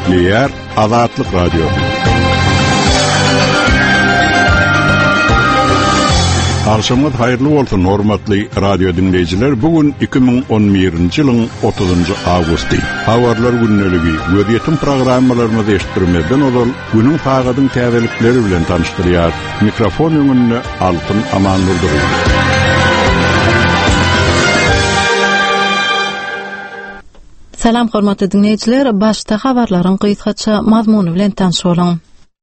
Diýär Azatlyk Radio. Akşamlar hayırlı olsun hormatly radio dinleyijiler. Bugün 2011-nji ýylyň 30-njy awgusty. Habarlar günneligi wediýetim programmalarymyzy eşitdirmeden olal günüň hagadyň täzelikleri bilen tanışdyrýar. Mikrofon öňünde Altyn Amanurdy. Salam hormatly dinleyijiler, başda habarlaryň gysgaça mazmuny bilen tanışalyň.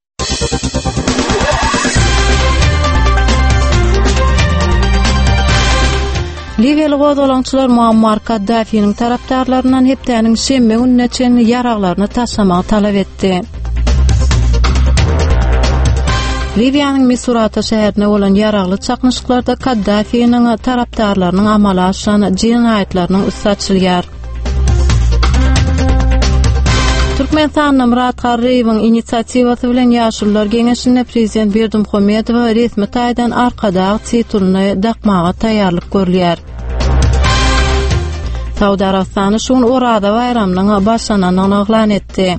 Libya'ly gozalançylar Muammar Kaddafi'nin taraptarlaryndan hepdäniň şemme gününe çen ýaraglaryny taşamagy talap etdi. Libya'nyň Misurata şäherine bolan ýaragly çaknyşyklarda Kaddafi'nin taraptarlarynyň amala aşan jinaýatlarynyň üstü açylýar. Türkmenistanyň Murat Garriýewiň initsiatywasy bilen Ýaşullar Geňeşine prezident Berdimuhammedow resmi taýdan arkadagy titulyny dakmaga taýýarlyk görýär. Saudy Arabistany şuň orada bayramynyň başlananyny oglan etdi.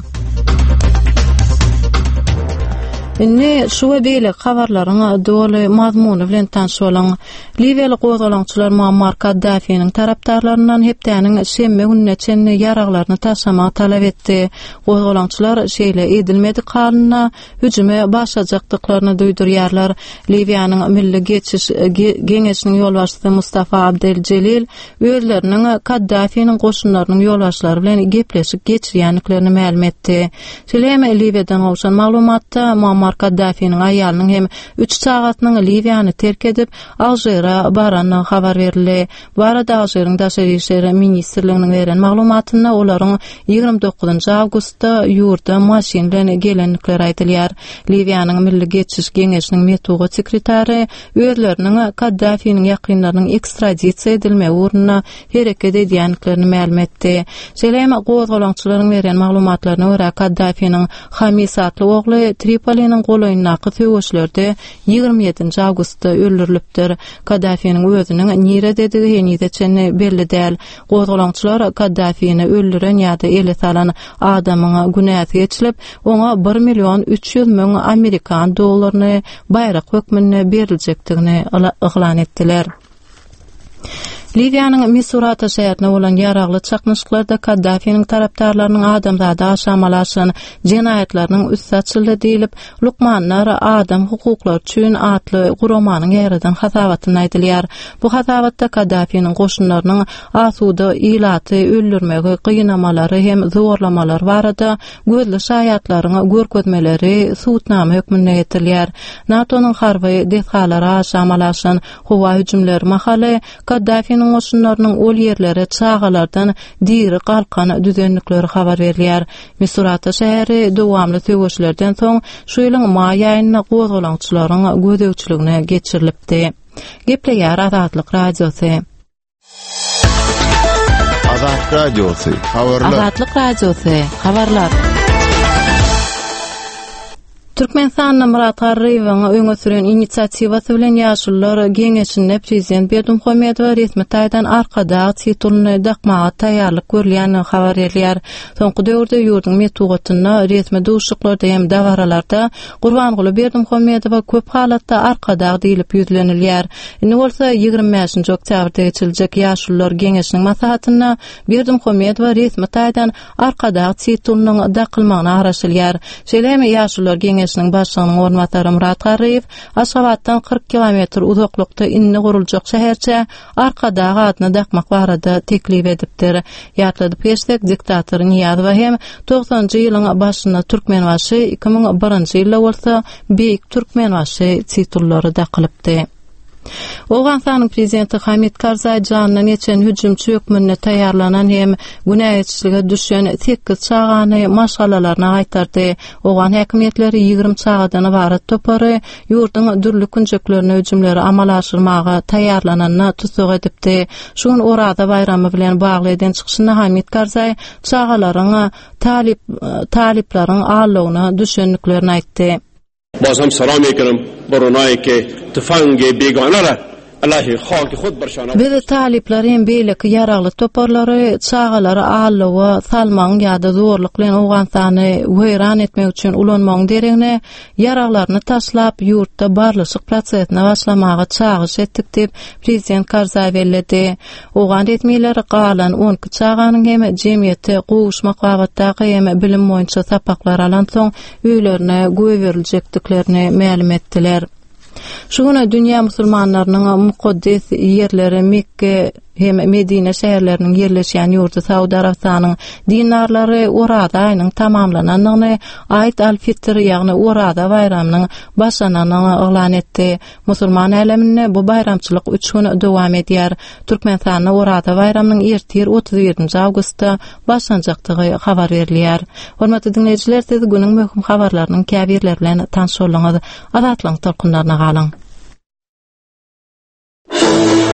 Inni şu we beýle habarlaryň doly mazmuny bilen tanışalyň. Libya'ly gozalançylar Muammar Kaddafi'nin taraptarlaryndan hepdäniň şemme gününe çen ýaraglaryny taşamagy talap etdi. Gozalançylar şeýle edilmedi kalyna hüjüme başlajakdyklaryny duýdurýarlar. Libya'nyň Milli Geçiş Geňeşiniň ýolbaşçysy Mustafa Abdeljelil özleriniň Kaddafi'nin goşunlarynyň ýolbaşçylary bilen gepleşip geçirýänliklerini ma'lum etdi. Şeýle Libya'dan gowşan maglumatda Muammar Kaddafi'nin aýalynyň hem 3 çagatynyň Libyany terk edip Alжyra baranyny habar berildi. Bu arada Alжyryň daşary işleri ministrliginiň beren maglumatyna olaryň 29-njy awgustda ýurda maşin bilen gelenlikleri aýdylýar. Libyanyň Milli Geçiş Geňeşiniň metugy sekretary özleriniň Kaddafi'nin ýakynlarynyň ekstradisiýa edilme uğruna hereket edýänliklerini ma'lum etdi. Şeýle gozalançylaryň beren maglumatlaryna görä Kaddafi'nin Hamis adly ogly Tripoliniň golaýyndaky töweşlerde 27-nji awgustda öldürilipdir. Kaddafi'nin özüniň nire dedigi henüde çen belli däl. Gozalançylar Kaddafi'ni öldüren ýa-da ele salan adamyň günäsi geçilip, oňa 1.300.000 Amerikan dollaryny bayrak hökmüne beriljekdigini oglan etdiler. Libyanyň Misurata şäherine bolan ýaragly çaknyşyklarda Kaddafi'nin taraptarlarynyň adamzada aşamalaşan jinaýatlarynyň üstü açyldy diýilip, Lukmanlar adam hukuklary üçin atly guramanyň ýerden hasabatyny aýdylýar. Bu hasabatda Kaddafi'nin goşunlarynyň asuda ilaty öldürmegi, gynnamalary hem zorlamalar barada gözli şaýatlaryny görkezmeleri suwtnama hökmüne ýetilýär. NATO'nyň harby deshalary aşamalaşan howa hüjümleri mahaly Kaddafi'nin goşunlarynyň ol ýerlere çağalardan diri galkan düzenlikleri habar berilýär. Misurata şäheri dowamly töweşlerden soň şu ýylyň may aýyna gozalançylaryň gözegçiligine geçirilipdi. Gepleýär Azatlyk Radiosy. Azatlyk Radiosy. Azatlyk Radiosy. Habarlar. Türkmenistanyň Murat Garriýewiň öňe süren initsiatywasy bilen Ýaşullar Geňeşine prezident Berdimuhammedow resmi taýdan arkadagy titulyny dakmaga taýýarlyk görýäni habar edilýär. Soňky döwürde ýurdun metugatyna resmi duşuklarda hem dawaralarda Gurbanguly Berdimuhammedow köp halatda arkadagy diýilip ýüzlenilýär. Indi bolsa 25-nji oktýabrda geçiljek Ýaşullar Geňeşiniň maslahatyna Berdimuhammedow resmi taýdan arkadagy titulynyň dakylmagyna araşylýar. Şeýle Ýaşullar Geňeşiniň başlygynyň ornatary Murat Garriýew Aşgabatdan 40 kilometr uzaklykda inni guruljak şäherçe arkadagy adyny dakmak barada teklip edipdir. Ýatladyp geçsek diktator Niýazow hem 90-njy ýylyň başynda Türkmenbaşy 2001-nji ýylda bolsa Beýik Türkmenbaşy titullary dakylypdy. Owganistanyň prezidenti Hamid Karzai janyna neçen hüjümçi hökmüne taýýarlanan hem günäçilige düşen 8 çagany maşgalalaryna gaýtardy. Owgan häkimetleri 20 çagadan ibaret topary ýurdun dürli künjeklerine hüjümleri amala aşyrmaga taýýarlananyny tutsak edipdi. Şuň orada bayramy bilen bagly eden çykyşynda Hamid Karzai çagalaryň taliplaryň ağlawyna düşenliklerini aýtdy. باز هم سلام میکنم بر اونایی که تفنگ بیگانه را Biz taliplerin beýleki ýaragly toparlary, çağalary allygy, salmaň ýa-da zorluk bilen owgansany weýran etmek üçin ulanmagyň deregne ýaraglaryny taşlap ýurtda barlyşyk prosesine başlamagy çağış etdik diýip prezident Karzai bellidi. Owgan etmeýleri galan 10 çağanyň hem jemgyýete gowuşmak wagtda hem bilim boýunça sapaklar alan soň öýlerine göweriljekdiklerini ma'lum etdiler. Şuna dünýä musulmanlarynyň mukaddes ýerleri Mekke hem Medine şäherleriniň ýerleşýän ýurty Saudy Arabistanyň dinarlary orada aýynyň tamamlananyny aýt al-Fitr ýagny orada bayramynyň başlananyny elan etdi. Musulman äleminde bu bayramçylyk 3 gün dowam edýär. Türkmenistanyň orada bayramynyň ertir 31-nji awgustda başlanjakdygy habar berilýär. Hormatly dinleýijiler, siz günüň möhüm habarlarynyň käbirleri bilen tanış bolaňyz. Azatlyň tolkunlaryna galyň.